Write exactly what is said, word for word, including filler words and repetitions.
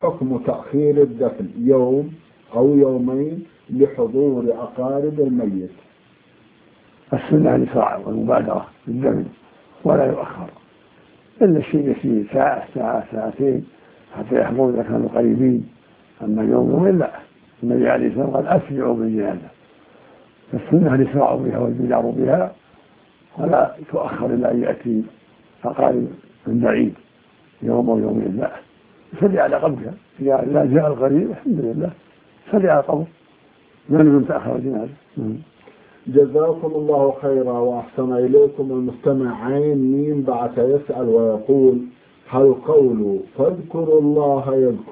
حكم تأخير الدفن يوم أو يومين لحضور أقارب الميت. السنة الإسراع والمبادرة بالدفن ولا يؤخر إلا الشيء يسير ساعة ساعة ساعتين حتى يحضروا إذا كانوا قريبين. أما يوم يومين لا. النبي عليه الصلاة والسلام قال أسرعوا بالجنازة، فالسنة الإسراع بها والبدار بها ولا تؤخر إلا أن يأتي أقارب من بعيد يوم أو يومين لا. صلي على قبرها إذا جاء القريب الحمد لله صلي على القبر ما لم تأخر الجنازة. جزاكم الله خيرا وأحسن إليكم. المستمع عين مين بعث يسأل ويقول: هل قول فاذكروا الله يذكر